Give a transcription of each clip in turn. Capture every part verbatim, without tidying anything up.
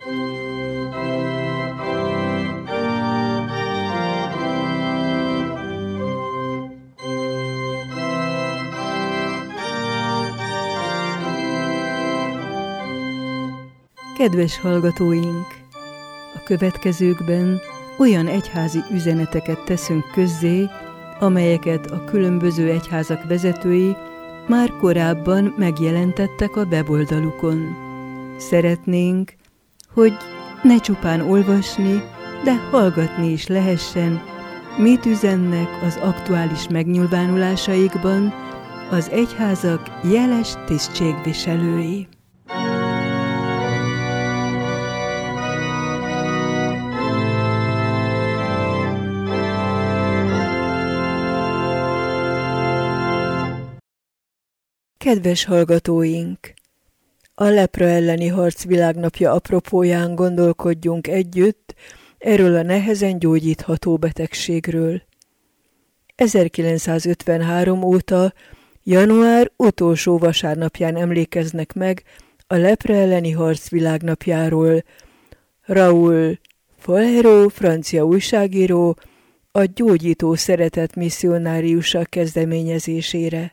Kedves hallgatóink! A következőkben olyan egyházi üzeneteket teszünk közzé, amelyeket a különböző egyházak vezetői már korábban megjelentettek a weboldalukon. Szeretnénk, hogy ne csupán olvasni, de hallgatni is lehessen, mit üzennek az aktuális megnyilvánulásaikban az egyházak jeles tisztségviselői. Kedves hallgatóink! A lepra elleni harc világnapja apropóján gondolkodjunk együtt erről a nehezen gyógyítható betegségről. ezerkilencszázötvenhárom óta január utolsó vasárnapján emlékeznek meg a lepra elleni harc világnapjáról. Raúl Falero, francia újságíró, a gyógyító szeretet misszionáriusa kezdeményezésére.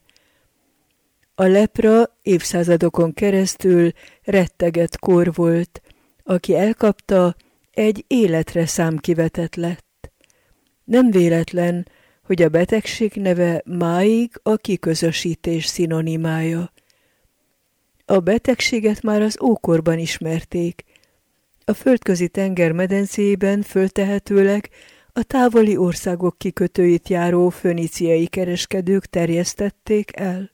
A lepra évszázadokon keresztül rettegett kór volt, aki elkapta, egy életre számkivetett lett. Nem véletlen, hogy a betegség neve máig a kiközösítés szinonimája. A betegséget már az ókorban ismerték. A földközi tenger medencéjében föltehetőleg a távoli országok kikötőit járó föníciai kereskedők terjesztették el.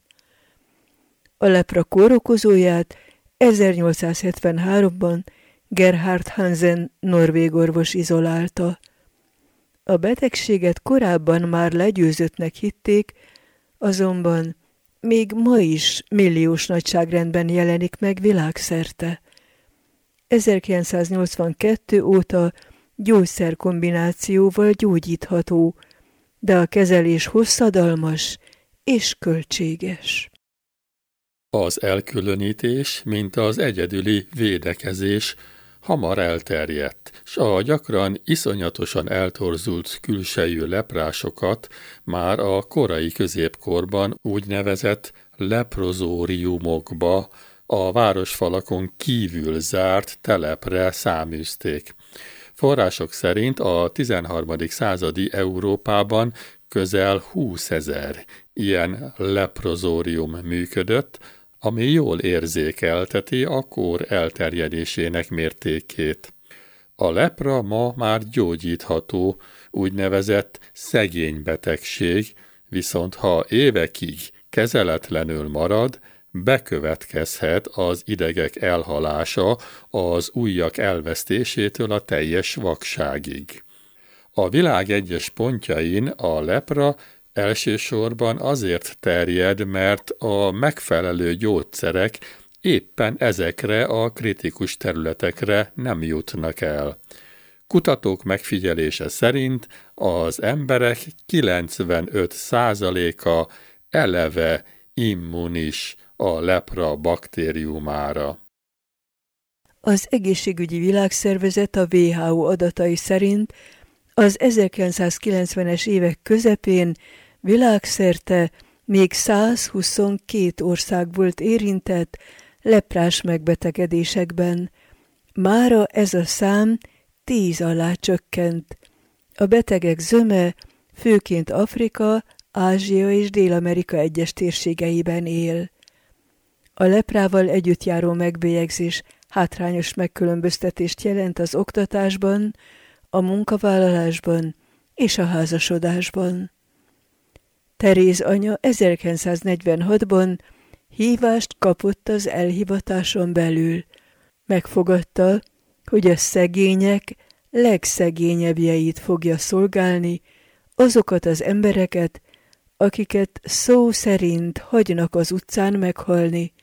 A lepra kórokozóját ezernyolcszázhetvenháromban Gerhard Hansen norvég orvos izolálta. A betegséget korábban már legyőzöttnek hitték, azonban még ma is milliós nagyságrendben jelenik meg világszerte. ezerkilencszáznyolcvankettő óta gyógyszerkombinációval gyógyítható, de a kezelés hosszadalmas és költséges. Az elkülönítés, mint az egyedüli védekezés hamar elterjedt, s a gyakran iszonyatosan eltorzult külsejű leprásokat már a korai középkorban úgynevezett leprozóriumokba, a városfalakon kívül zárt telepre száműzték. Források szerint a tizenharmadik századi Európában közel húszezer ilyen leprozórium működött, ami jól érzékelteti a kór elterjedésének mértékét. A lepra ma már gyógyítható, úgynevezett szegény betegség, viszont ha évekig kezeletlenül marad, bekövetkezhet az idegek elhalása az ujjak elvesztésétől a teljes vakságig. A világ egyes pontjain a lepra elsősorban azért terjed, mert a megfelelő gyógyszerek éppen ezekre a kritikus területekre nem jutnak el. Kutatók megfigyelése szerint az emberek kilencvenöt százaléka eleve immunis a lepra baktériumára. Az Egészségügyi Világszervezet a dupla vé há ó adatai szerint az ezerkilencszázkilencvenes évek közepén világszerte még százhuszonkét ország volt érintett leprás megbetegedésekben. Mára ez a szám tíz alá csökkent. A betegek zöme főként Afrika, Ázsia és Dél-Amerika egyes térségeiben él. A leprával együtt járó megbélyegzés hátrányos megkülönböztetést jelent az oktatásban, a munkavállalásban és a házasodásban. Teréz anya ezerkilencszáznegyvenhatban hívást kapott az elhivatáson belül. Megfogadta, hogy a szegények legszegényebbjeit fogja szolgálni, azokat az embereket, akiket szó szerint hagynak az utcán meghalni.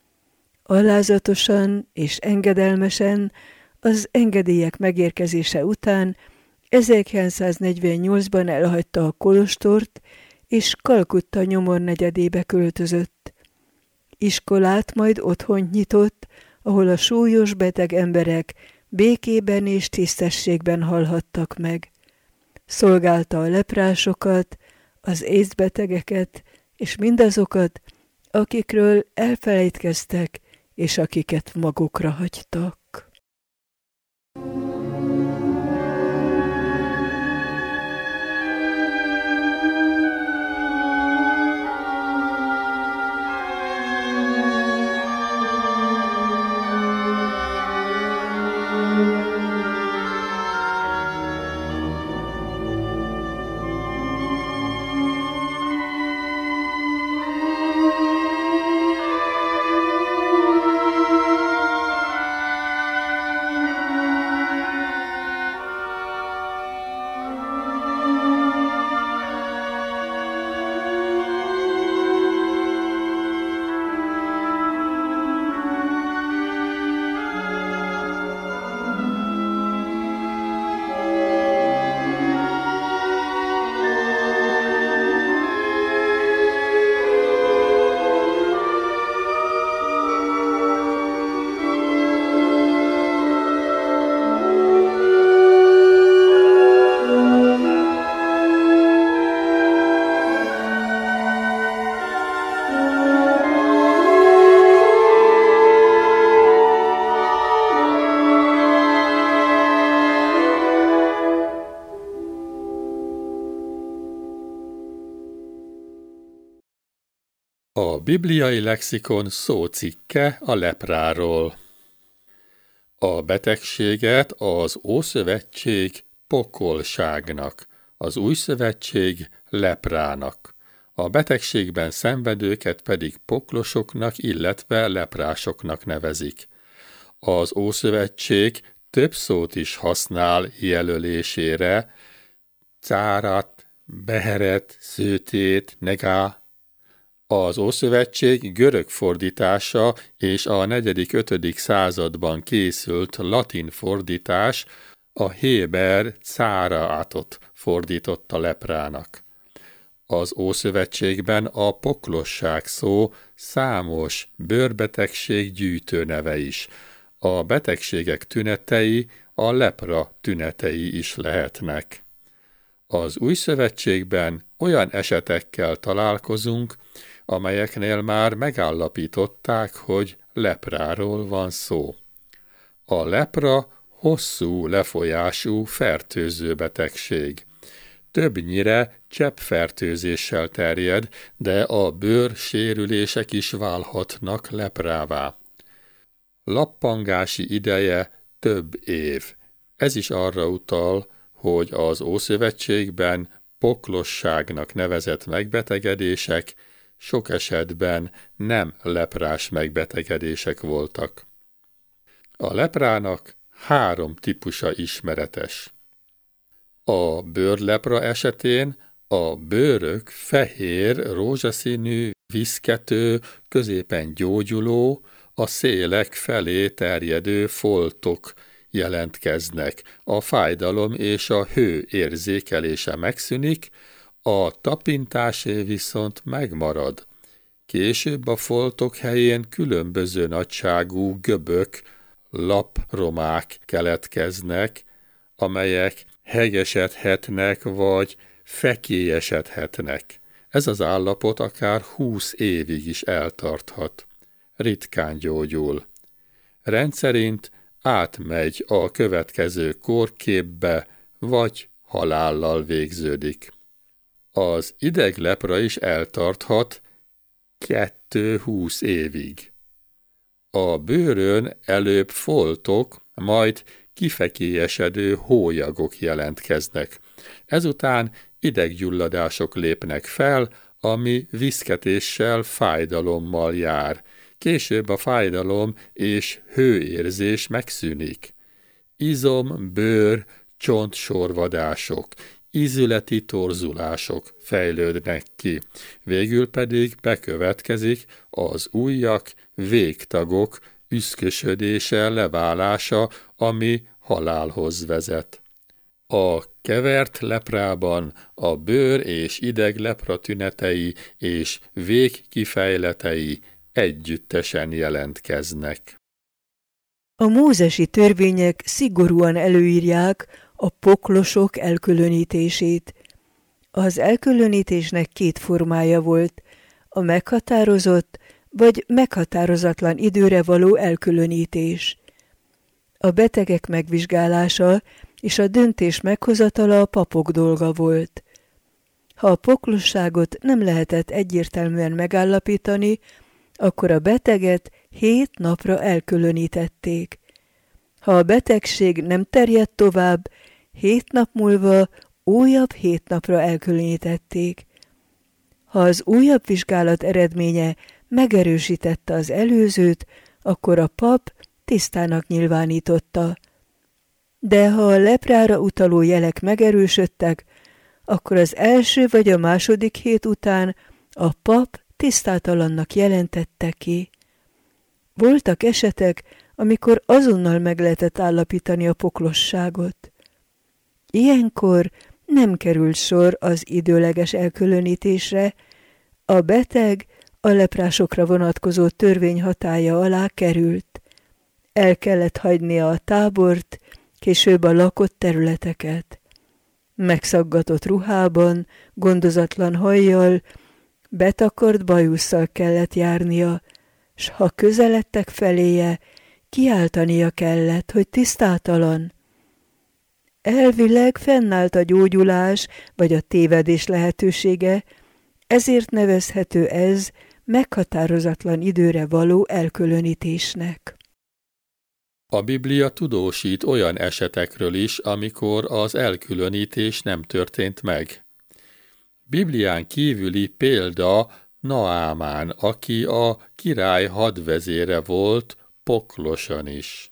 Alázatosan és engedelmesen az engedélyek megérkezése után ezerkilencszáznegyvennyolcban elhagyta a kolostort, és Kalkutta nyomornegyedébe költözött. Iskolát, majd otthont nyitott, ahol a súlyos beteg emberek békében és tisztességben halhattak meg. Szolgálta a leprásokat, az észbetegeket és mindazokat, akikről elfelejtkeztek, és akiket magukra hagytak. A bibliai lexikon szócikke a lepráról. A betegséget az Ószövetség pokolságnak, az Új Szövetség leprának, a betegségben szenvedőket pedig poklosoknak, illetve leprásoknak nevezik. Az Ószövetség több szót is használ jelölésére: cárat, beheret, szőtét, negá. Az Ószövetség görög fordítása és a negyedik-ötödik században készült latin fordítás a héber cáraátot fordította leprának. Az Ószövetségben a poklosság szó számos bőrbetegség gyűjtőneve is. A betegségek tünetei a lepra tünetei is lehetnek. Az Új Szövetségben olyan esetekkel találkozunk, amelyeknél már megállapították, hogy lepráról van szó. A lepra hosszú lefolyású fertőző betegség. Többnyire cseppfertőzéssel terjed, de a bőrsérülések is válhatnak leprává. Lappangási ideje több év. Ez is arra utal, hogy az Ószövetségben poklosságnak nevezett megbetegedések sok esetben nem leprás megbetegedések voltak. A leprának három típusa ismeretes. A bőrlepra esetén a bőrök fehér, rózsaszínű, viszkető, középen gyógyuló, a szélek felé terjedő foltok jelentkeznek. A fájdalom és a hő érzékelése megszűnik, a tapintásé viszont megmarad. Később a foltok helyén különböző nagyságú göbök, lapromák keletkeznek, amelyek hegesedhetnek vagy fekélyesedhetnek. Ez az állapot akár húsz évig is eltarthat. Ritkán gyógyul. Rendszerint átmegy a következő kórképbe, vagy halállal végződik. Az ideglepra is eltarthat kettő-húsz évig. A bőrön előbb foltok, majd kifekélyesedő hólyagok jelentkeznek. Ezután ideggyulladások lépnek fel, ami viszketéssel, fájdalommal jár. Később a fájdalom és hőérzés megszűnik. Izom, bőr, csontsorvadások, ízületi torzulások fejlődnek ki. Végül pedig bekövetkezik az ujjak, végtagok üszkösödése, leválása, ami halálhoz vezet. A kevert leprában a bőr és ideglepra tünetei és végkifejletei együttesen jelentkeznek. A mózesi törvények szigorúan előírják a poklosok elkülönítését. Az elkülönítésnek két formája volt, a meghatározott vagy meghatározatlan időre való elkülönítés. A betegek megvizsgálása és a döntés meghozatala a papok dolga volt. Ha a poklosságot nem lehetett egyértelműen megállapítani, akkor a beteget hét napra elkülönítették. Ha a betegség nem terjedt tovább, hét nap múlva újabb hét napra elkülönítették. Ha az újabb vizsgálat eredménye megerősítette az előzőt, akkor a pap tisztának nyilvánította. De ha a leprára utaló jelek megerősödtek, akkor az első vagy a második hét után a pap tisztátalannak jelentette ki. Voltak esetek, amikor azonnal meg lehetett állapítani a poklosságot. Ilyenkor nem került sor az időleges elkülönítésre, a beteg a leprásokra vonatkozó törvény hatálya alá került. El kellett hagynia a tábort, később a lakott területeket. Megszaggatott ruhában, gondozatlan hajjal, betakart bajusszal kellett járnia, s ha közeledtek feléje, kiáltania kellett, hogy tisztátalan. Elvileg fennállt a gyógyulás vagy a tévedés lehetősége, ezért nevezhető ez meghatározatlan időre való elkülönítésnek. A Biblia tudósít olyan esetekről is, amikor az elkülönítés nem történt meg. Biblián kívüli példa Naámán, aki a király hadvezére volt, poklosan is.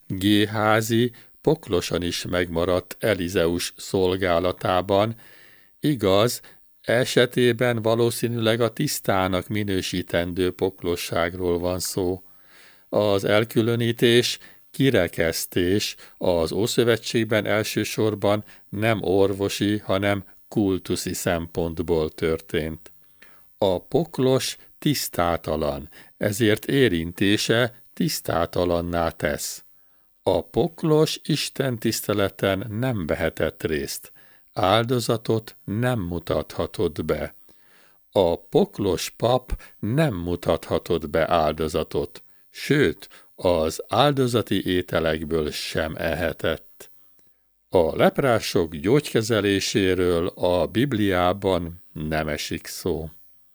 Géházi poklosan is megmaradt Elizeus szolgálatában, igaz, esetében valószínűleg a tisztának minősítendő poklosságról van szó. Az elkülönítés, kirekesztés az Ószövetségben elsősorban nem orvosi, hanem kultuszi szempontból történt. A poklos tisztátalan, ezért érintése tisztátalanná tesz. A poklos Isten tiszteleten nem vehetett részt, áldozatot nem mutathatott be. A poklos pap nem mutathatott be áldozatot, sőt, az áldozati ételekből sem ehetett. A leprások gyógykezeléséről a Bibliában nem esik szó.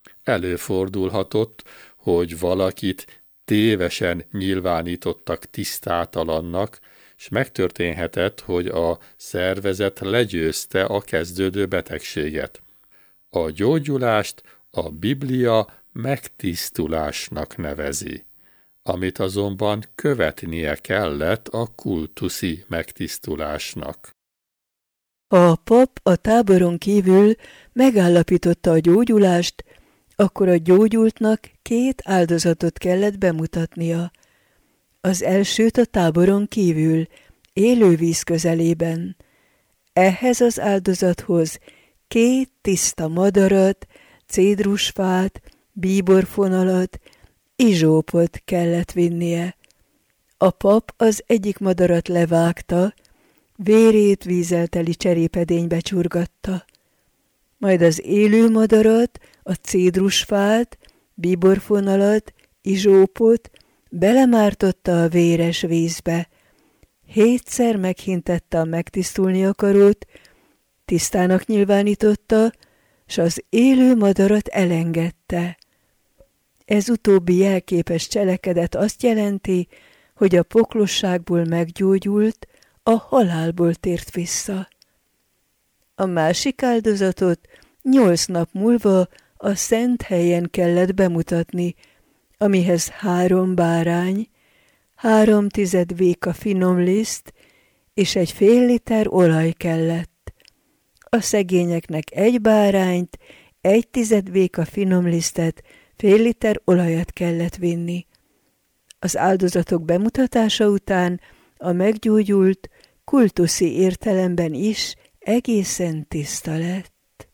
Előfordulhatott, hogy valakit tévesen nyilvánítottak tisztátalannak, és megtörténhetett, hogy a szervezet legyőzte a kezdődő betegséget. A gyógyulást a Biblia megtisztulásnak nevezi, amit azonban követnie kellett a kultuszi megtisztulásnak. Ha a pap a táboron kívül megállapította a gyógyulást, akkor a gyógyultnak két áldozatot kellett bemutatnia. Az elsőt a táboron kívül, élő víz közelében. Ehhez az áldozathoz két tiszta madarat, cédrusfát, bíborfonalat, izsópot kellett vinnie. A pap az egyik madarat levágta, vérét vízzel teli cserépedénybe csurgatta. Majd az élő madarat, a cédrusfát, bíborfonalat, izsópot belemártotta a véres vízbe. Hétszer meghintette a megtisztulni akarót, tisztának nyilvánította, s az élő madarat elengedte. Ez utóbbi jelképes cselekedet azt jelenti, hogy a poklosságból meggyógyult, a halálból tért vissza. A másik áldozatot nyolc nap múlva a szent helyen kellett bemutatni, amihez három bárány, három tized véka finom liszt és egy fél liter olaj kellett. A szegényeknek egy bárányt, egy tized véka finom lisztet, fél liter olajat kellett vinni. Az áldozatok bemutatása után a meggyógyult kultuszi értelemben is egészen tiszta lett.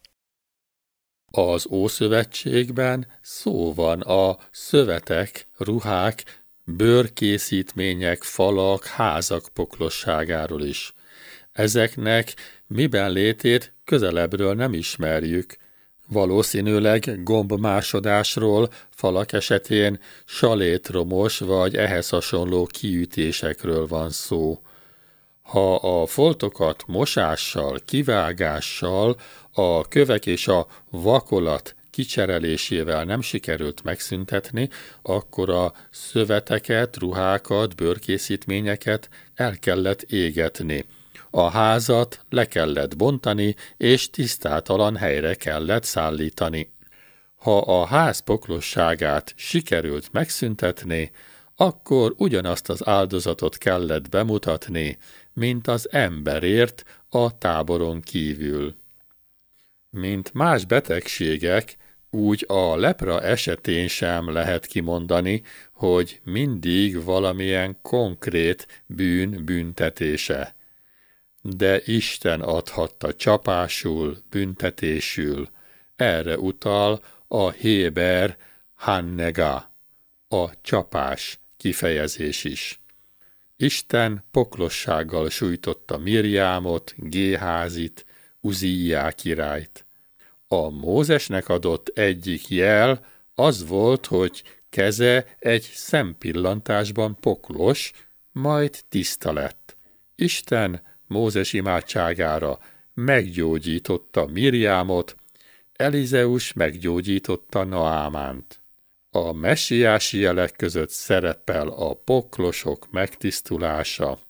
Az Ószövetségben szó van a szövetek, ruhák bőrkészítmények, falak, házak poklosságáról is. Ezeknek miben létét közelebbről nem ismerjük. Valószínűleg gombmásodásról, falak esetén salétromos vagy ehhez hasonló kiütésekről van szó. Ha a foltokat mosással, kivágással, a kövek és a vakolat kicserelésével nem sikerült megszüntetni, akkor a szöveteket, ruhákat, bőrkészítményeket el kellett égetni. A házat le kellett bontani, és tisztátalan helyre kellett szállítani. Ha a ház poklosságát sikerült megszüntetni, akkor ugyanazt az áldozatot kellett bemutatni, mint az emberért a táboron kívül. Mint más betegségek, úgy a lepra esetén sem lehet kimondani, hogy mindig valamilyen konkrét bűn büntetése. De Isten adhatta csapásul, büntetésül. Erre utal a héber hannega, a csapás kifejezés is. Isten poklossággal sújtotta Mirjámot, Géházit, Uzziá királyt. A Mózesnek adott egyik jel az volt, hogy keze egy szempillantásban poklos, majd tiszta lett. Isten Mózes imádságára meggyógyította Mirjámot, Elizeus meggyógyította Naámánt. A messiási jelek között szerepel a poklosok megtisztulása.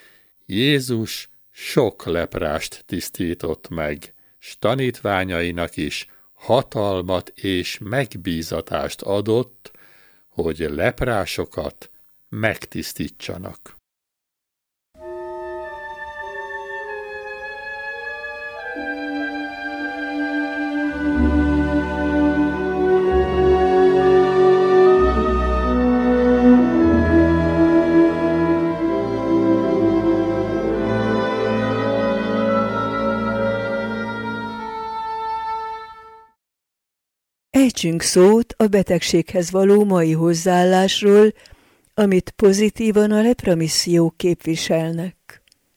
Jézus sok leprást tisztított meg, s tanítványainak is hatalmat és megbízatást adott, hogy leprásokat megtisztítsanak. Ejtsünk szót a betegséghez való mai hozzáállásról, amit pozitívan a lepramisziók képviselnek.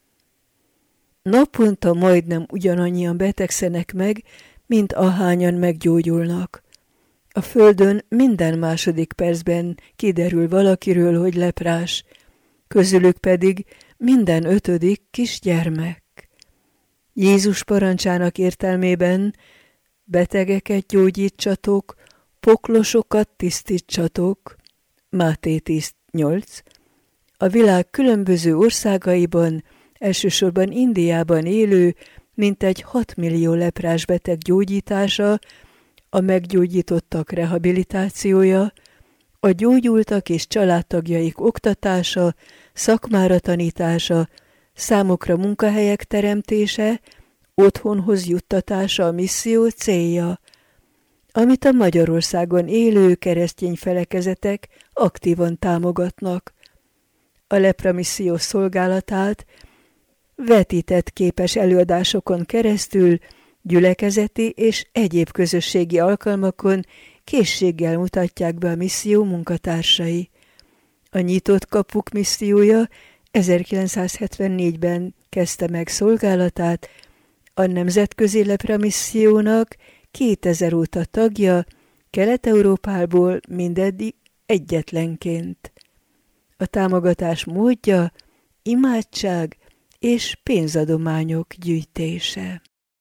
Naponta majdnem ugyanannyian betegszenek meg, mint ahányan meggyógyulnak. A földön minden második percben kiderül valakiről, hogy leprás, közülük pedig minden ötödik kisgyermek. Jézus parancsának értelmében betegeket gyógyítsatok, poklosokat tisztítsatok. Máté tíz nyolc. A világ különböző országaiban, elsősorban Indiában élő mintegy hat millió leprás beteg gyógyítása, a meggyógyítottak rehabilitációja, a gyógyultak és családtagjaik oktatása, szakmára tanítása, számokra munkahelyek teremtése, otthonhoz juttatása a misszió célja, amit a Magyarországon élő keresztény felekezetek aktívan támogatnak. A lepramisszió szolgálatát vetített képes előadásokon keresztül, gyülekezeti és egyéb közösségi alkalmakon készséggel mutatják be a misszió munkatársai. A Nyitott Kapuk missziója ezerkilencszázhetvennégyben kezdte meg szolgálatát, a Nemzetközi Lepramissziónak kétezer óta tagja, Kelet-Európából mindeddig egyetlenként. A támogatás módja imádság és pénzadományok gyűjtése.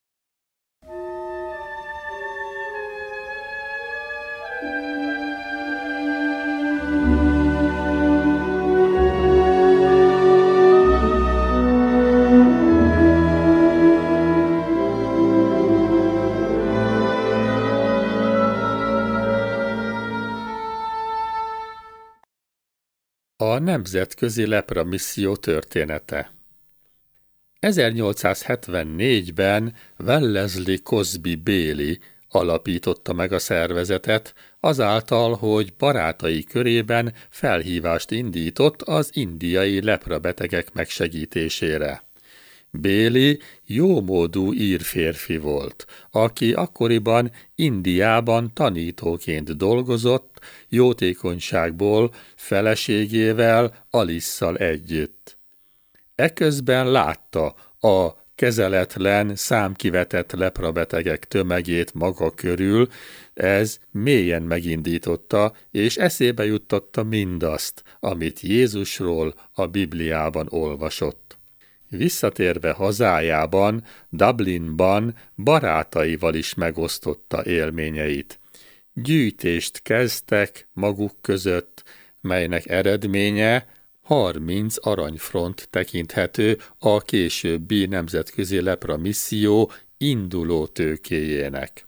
A Nemzetközi Lepramisszió története. ezernyolcszázhetvennégyben Wellesley Cosby Bailey alapította meg a szervezetet, azáltal, hogy barátai körében felhívást indított az indiai leprabetegek megsegítésére. Bailey jómódú ír férfi volt, aki akkoriban Indiában tanítóként dolgozott, jótékonyságból feleségével, Alisszal együtt. Eközben látta a kezeletlen, számkivetett leprabetegek tömegét maga körül, ez mélyen megindította, és eszébe juttatta mindazt, amit Jézusról a Bibliában olvasott. Visszatérve hazájában, Dublinban barátaival is megosztotta élményeit. Gyűjtést kezdtek maguk között, melynek eredménye harminc aranyfront tekinthető a későbbi nemzetközi lepra misszió induló tőkéjének.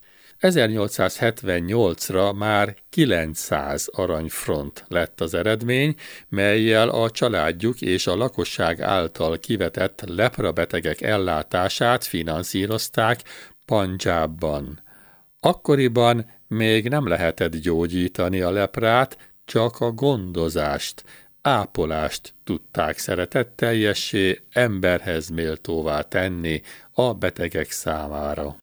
ezernyolcszázhetvennyolcra már kilencszáz aranyfront lett az eredmény, mellyel a családjuk és a lakosság által kivetett leprabetegek ellátását finanszírozták Pandzsábban. Akkoriban még nem lehetett gyógyítani a leprát, csak a gondozást, ápolást tudták szeretetteljessé, emberhez méltóvá tenni a betegek számára.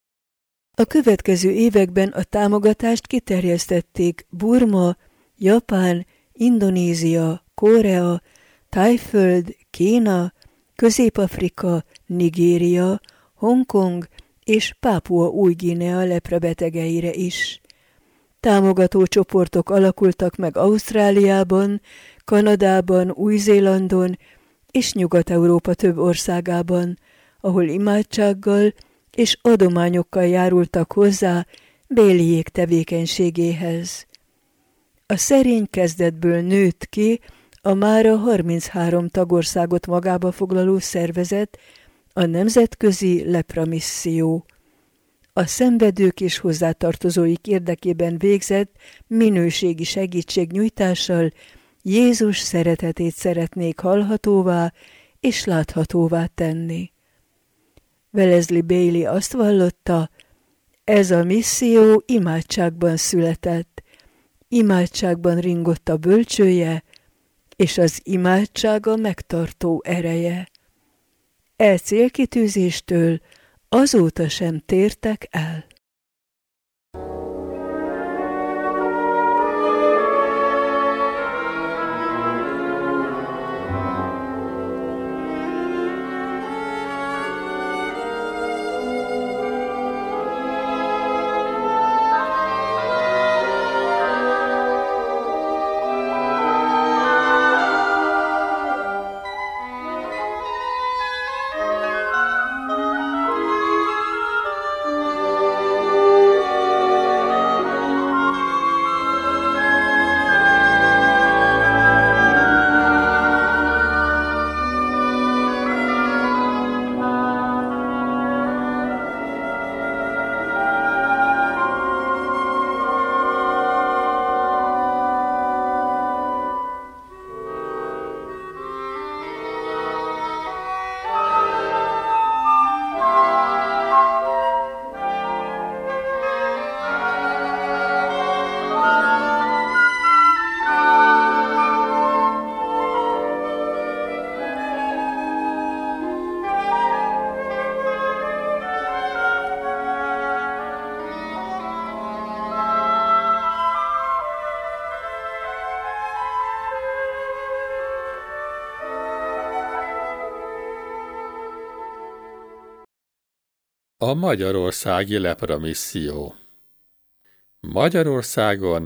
A következő években a támogatást kiterjesztették Burma, Japán, Indonézia, Korea, Tájföld, Kína, Közép-Afrika, Nigéria, Hongkong és Pápua Új-Guinea leprabetegeire is. Támogató csoportok alakultak meg Ausztráliában, Kanadában, Új-Zélandon és Nyugat-Európa több országában, ahol imádsággal és adományokkal járultak hozzá Baileyék tevékenységéhez. A szerény kezdetből nőtt ki a mára harminchárom tagországot magába foglaló szervezet, a Nemzetközi Lepra Misszió. A szenvedők és hozzátartozóik érdekében végzett minőségi segítségnyújtással Jézus szeretetét szeretnék hallhatóvá és láthatóvá tenni. Wellesley Bailey azt vallotta, ez a misszió imádságban született, imádságban ringott a bölcsője, és az imádsága megtartó ereje. E célkitűzéstől azóta sem tértek el. A Magyarországi Lepra Misszió. Magyarországon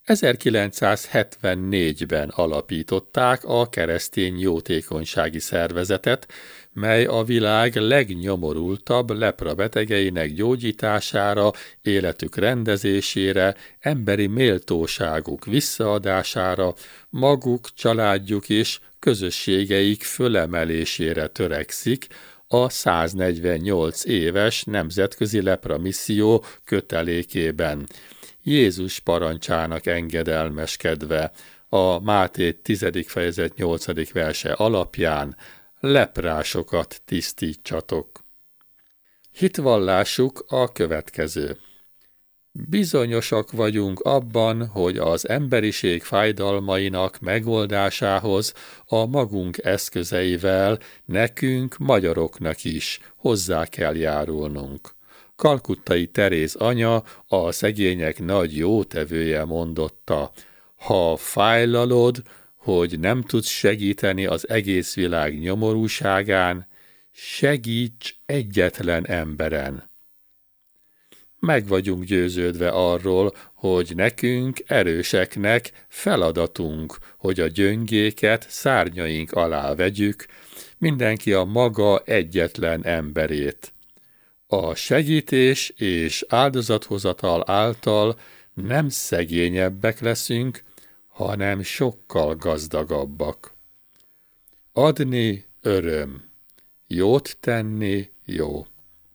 ezerkilencszázhetvennégyben alapították a Keresztény Jótékonysági Szervezetet, mely a világ legnyomorultabb leprabetegeinek gyógyítására, életük rendezésére, emberi méltóságuk visszaadására, maguk, családjuk és közösségeik fölemelésére törekszik, a száznegyvennyolc éves Nemzetközi Lepra Misszió kötelékében, Jézus parancsának engedelmeskedve, a Máté tizedik fejezet nyolcadik verse alapján leprásokat tisztítsatok. Hitvallásuk a következő. Bizonyosak vagyunk abban, hogy az emberiség fájdalmainak megoldásához a magunk eszközeivel nekünk, magyaroknak is hozzá kell járulnunk. Kalkuttai Teréz anya, a szegények nagy jótevője mondotta: ha fájlalod, hogy nem tudsz segíteni az egész világ nyomorúságán, segíts egyetlen emberen. Meg vagyunk győződve arról, hogy nekünk, erőseknek feladatunk, hogy a gyöngéket szárnyaink alá vegyük, mindenki a maga egyetlen emberét. A segítés és áldozathozatal által nem szegényebbek leszünk, hanem sokkal gazdagabbak. Adni öröm, jót tenni jó.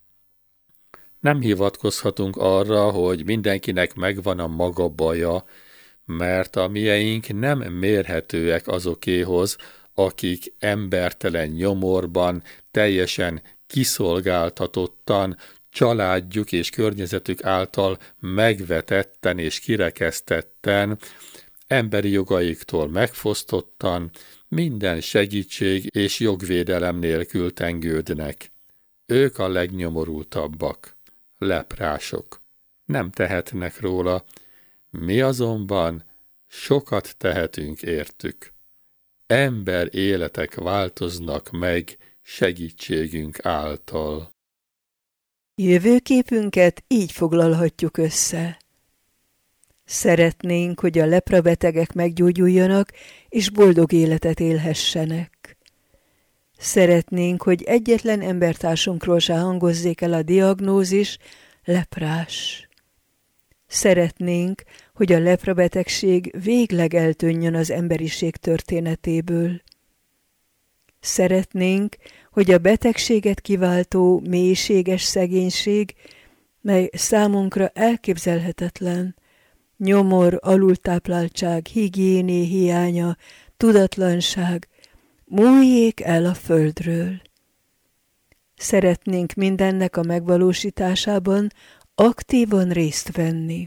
Nem hivatkozhatunk arra, hogy mindenkinek megvan a maga baja, mert a mieink nem mérhetőek azokéhoz, akik embertelen nyomorban, teljesen kiszolgáltatottan, családjuk és környezetük által megvetetten és kirekesztetten, emberi jogaiktól megfosztottan, minden segítség és jogvédelem nélkül tengődnek. Ők a legnyomorultabbak, leprások. Nem tehetnek róla, mi azonban sokat tehetünk értük. Ember életek változnak meg segítségünk által. Jövőképünket így foglalhatjuk össze. Szeretnénk, hogy a leprabetegek meggyógyuljanak, és boldog életet élhessenek. Szeretnénk, hogy egyetlen embertársunkról se hangozzék el a diagnózis, leprás. Szeretnénk, hogy a leprabetegség végleg eltűnjön az emberiség történetéből. Szeretnénk, hogy a betegséget kiváltó mélységes szegénység, mely számunkra elképzelhetetlen, nyomor, alultápláltság, higiéné hiánya, tudatlanság, múljék el a földről. Szeretnénk mindennek a megvalósításában aktívan részt venni.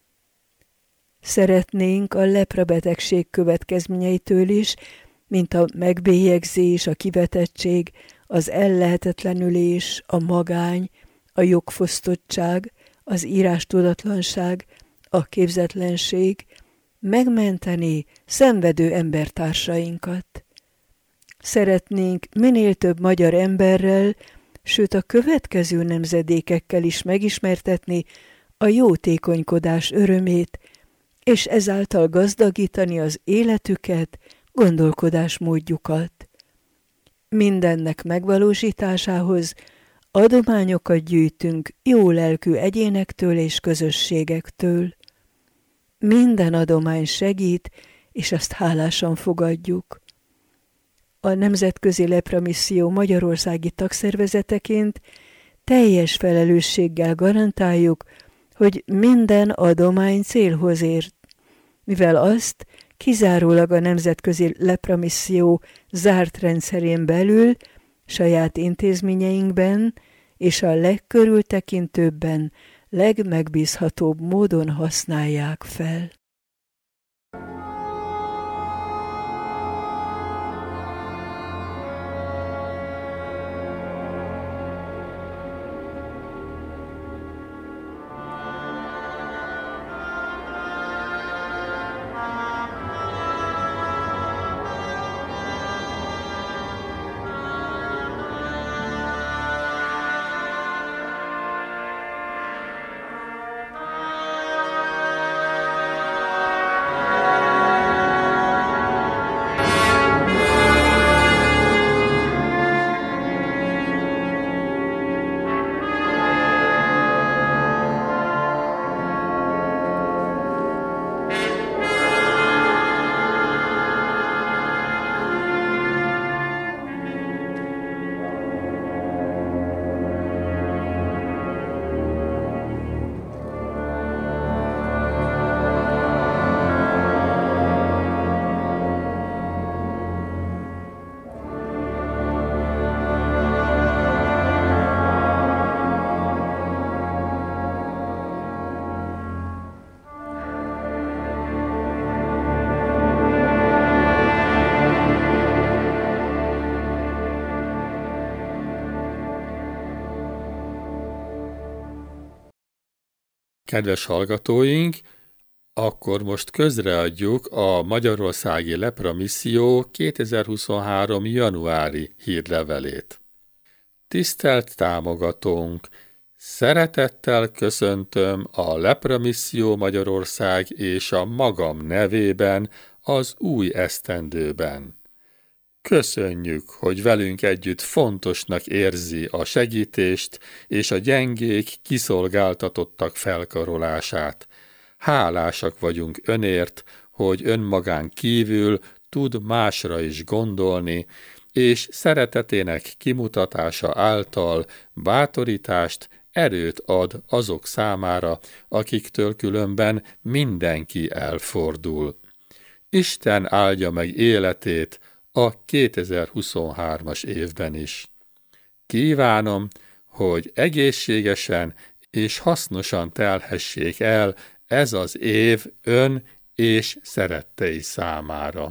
Szeretnénk a leprabetegség következményeitől is, mint a megbélyegzés, a kivetettség, az ellehetetlenülés, a magány, a jogfosztottság, az írástudatlanság, a képzetlenség, megmenteni szenvedő embertársainkat. Szeretnénk minél több magyar emberrel, sőt a következő nemzedékekkel is megismertetni a jótékonykodás örömét, és ezáltal gazdagítani az életüket, gondolkodásmódjukat. Mindennek megvalósításához adományokat gyűjtünk jó lelkű egyénektől és közösségektől. Minden adomány segít, és azt hálásan fogadjuk. A Nemzetközi Lepramisszió magyarországi tagszervezeteként teljes felelősséggel garantáljuk, hogy minden adomány célhoz ér, mivel azt kizárólag a Nemzetközi Lepramisszió zárt rendszerén belül, saját intézményeinkben és a legkörültekintőbben, legmegbízhatóbb módon használják fel. Kedves hallgatóink, akkor most közreadjuk a Magyarországi Lepra Misszió kétezer-huszonhárom. januári hírlevelét. Tisztelt támogatónk! Szeretettel köszöntöm a Lepra Misszió Magyarország és a magam nevében az új esztendőben. Köszönjük, hogy velünk együtt fontosnak érzi a segítést és a gyengék, kiszolgáltatottak felkarolását. Hálásak vagyunk önért, hogy önmagán kívül tud másra is gondolni, és szeretetének kimutatása által bátorítást, erőt ad azok számára, akiktől különben mindenki elfordul. Isten áldja meg életét a kétezer-huszonhármas évben is. Kívánom, hogy egészségesen és hasznosan telhessék el ez az év ön és szerettei számára.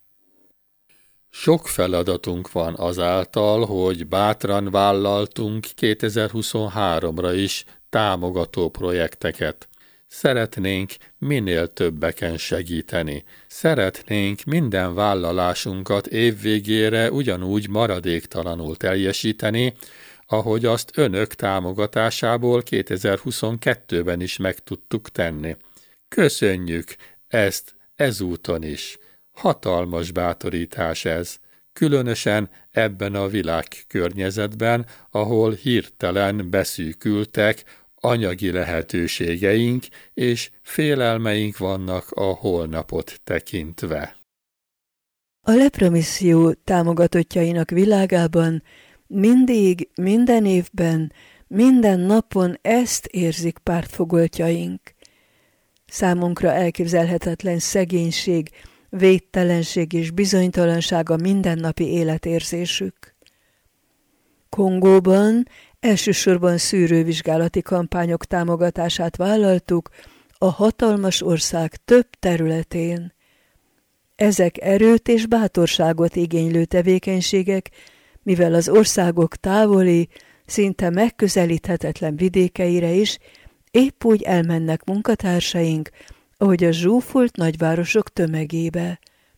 Sok feladatunk van azáltal, hogy bátran vállaltunk kétezer-huszonháromra is támogató projekteket. Szeretnénk minél többeken segíteni. Szeretnénk minden vállalásunkat évvégére ugyanúgy maradéktalanul teljesíteni, ahogy azt önök támogatásából kétezer-huszonkettőben is meg tudtuk tenni. Köszönjük ezt ezúton is. Hatalmas bátorítás ez, különösen ebben a világkörnyezetben, ahol hirtelen beszűkültek anyagi lehetőségeink és félelmeink vannak a holnapot tekintve. A Lepra Misszió támogatottjainak világában mindig, minden évben, minden napon ezt érzik pártfogoltjaink. Számunkra elképzelhetetlen szegénység, védtelenség és bizonytalanság a mindennapi életérzésük. Kongóban elsősorban szűrővizsgálati kampányok támogatását vállaltuk a hatalmas ország több területén. Ezek erőt és bátorságot igénylő tevékenységek, mivel az országok távoli, szinte megközelíthetetlen vidékeire is épp úgy elmennek munkatársaink, ahogy a zsúfolt nagyvárosok tömegébe.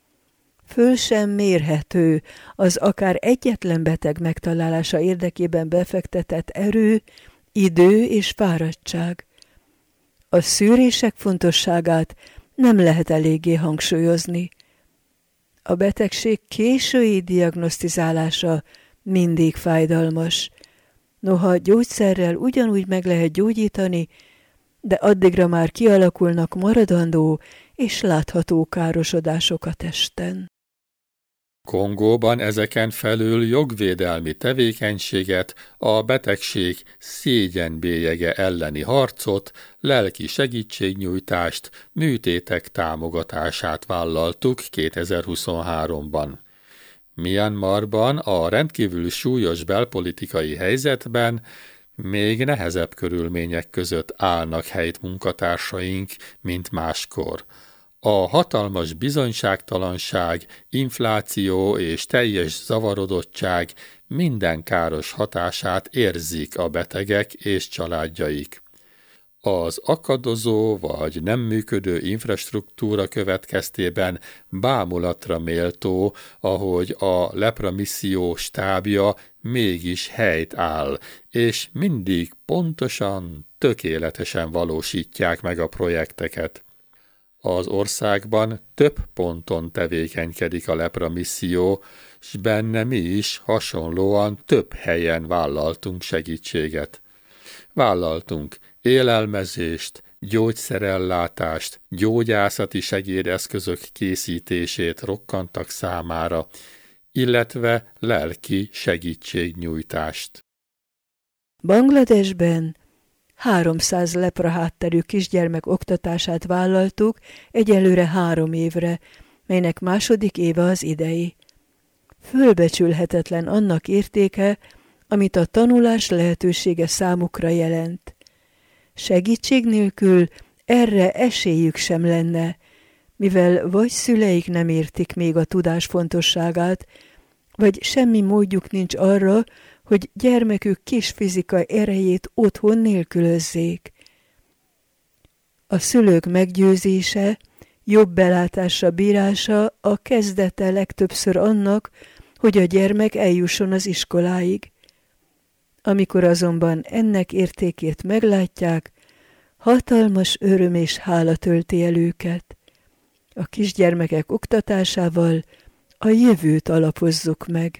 Föl sem mérhető az akár egyetlen beteg megtalálása érdekében befektetett erő, idő és fáradtság. A szűrések fontosságát nem lehet eléggé hangsúlyozni. A betegség késői diagnosztizálása mindig fájdalmas. Noha gyógyszerrel ugyanúgy meg lehet gyógyítani, de addigra már kialakulnak maradandó és látható károsodások a testen. Kongóban ezeken felül jogvédelmi tevékenységet, a betegség szégyenbélyege elleni harcot, lelki segítségnyújtást, műtétek támogatását vállaltuk kétezer-huszonháromban. Myanmarban a rendkívül súlyos belpolitikai helyzetben még nehezebb körülmények között állnak helyt munkatársaink, mint máskor. A hatalmas bizonyságtalanság, infláció és teljes zavarodottság minden káros hatását érzik a betegek és családjaik. Az akadozó vagy nem működő infrastruktúra következtében bámulatra méltó, ahogy a Lepra Misszió stábja mégis helyt áll, és mindig pontosan, tökéletesen valósítják meg a projekteket. Az országban több ponton tevékenykedik a Lepra Misszió, s benne mi is hasonlóan több helyen vállaltunk segítséget. Vállaltunk élelmezést, gyógyszerellátást, gyógyászati segédeszközök készítését rokkantak számára, illetve lelki segítségnyújtást. Bangladesben háromszáz lepra hátterű kisgyermek oktatását vállaltuk egyelőre három évre, melynek második éve az idei. Fölbecsülhetetlen annak értéke, amit a tanulás lehetősége számukra jelent. Segítség nélkül erre esélyük sem lenne, mivel vagy szüleik nem értik még a tudás fontosságát, vagy semmi módjuk nincs arra, hogy gyermekük kis fizikai erejét otthon nélkülözzék. A szülők meggyőzése, jobb belátásra bírása a kezdete legtöbbször annak, hogy a gyermek eljusson az iskoláig. Amikor azonban ennek értékét meglátják, hatalmas öröm és hála tölti el őket. A kisgyermekek oktatásával a jövőt alapozzuk meg.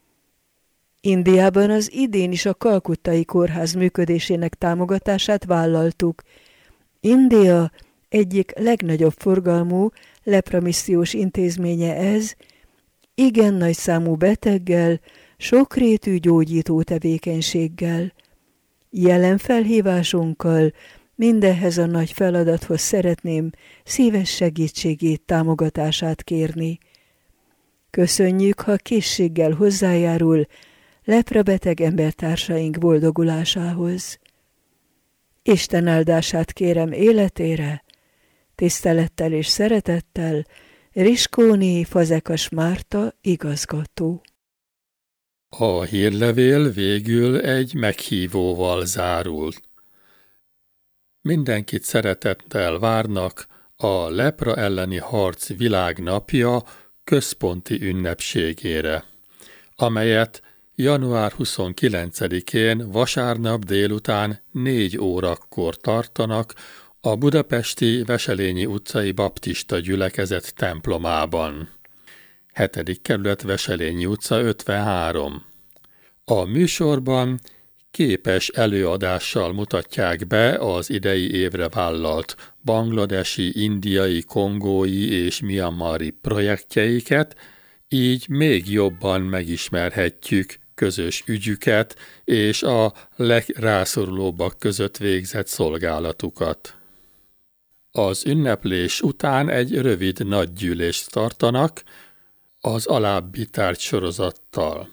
Indiában az idén is a Kalkuttai Kórház működésének támogatását vállaltuk. India egyik legnagyobb forgalmú lepramissziós intézménye ez, igen nagy számú beteggel, sokrétű gyógyító tevékenységgel. Jelen felhívásunkkal mindehhez a nagy feladathoz szeretném szíves segítségét, támogatását kérni. Köszönjük, ha készséggel hozzájárul leprabeteg embertársaink boldogulásához. Isten áldását kérem életére, tisztelettel és szeretettel, Riskóné Fazekas Márta igazgató. A hírlevél végül egy meghívóval zárul. Mindenkit szeretettel várnak a lepra elleni harc világnapja központi ünnepségére, amelyet január huszonkilencedikén vasárnap délután négy órakor tartanak a budapesti Veselényi utcai baptista gyülekezet templomában. hetedik kerület Veselényi utca ötvenhárom. A műsorban képes előadással mutatják be az idei évre vállalt bangladesi, indiai, kongói és mianmari projektjeiket, így még jobban megismerhetjük közös ügyüket és a legrászorulóbbak között végzett szolgálatukat. Az ünneplés után egy rövid nagygyűlést tartanak az alábbi tárgysorozattal.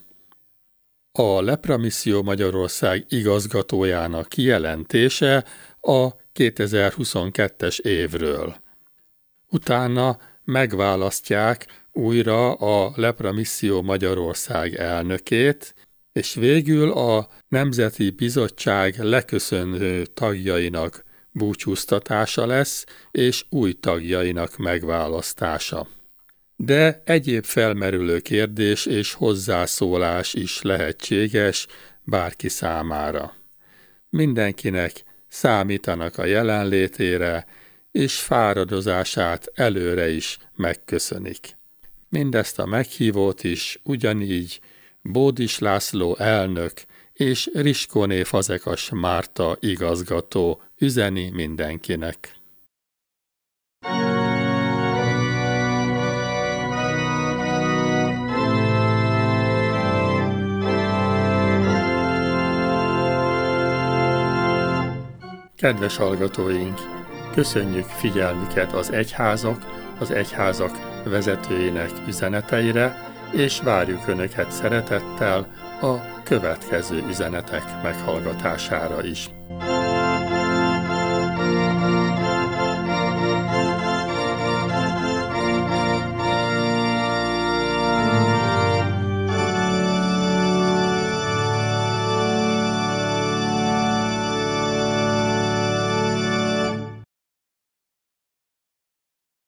A Lepramisszió Magyarország igazgatójának kijelentése a kétezer-huszonkettes évről. Utána megválasztják újra a Lepramisszió Magyarország elnökét, és végül a Nemzeti Bizottság leköszönő tagjainak búcsúztatása lesz, és új tagjainak megválasztása. De egyéb felmerülő kérdés és hozzászólás is lehetséges bárki számára. Mindenkinek számítanak a jelenlétére, és fáradozását előre is megköszönik. Mindezt a meghívót is ugyanígy Bódis László elnök és Riskóné Fazekas Márta igazgató üzeni mindenkinek. Kedves hallgatóink! Köszönjük figyelmüket az egyházak, az egyházak vezetőinek üzeneteire, és várjuk Önöket szeretettel a következő üzenetek meghallgatására is.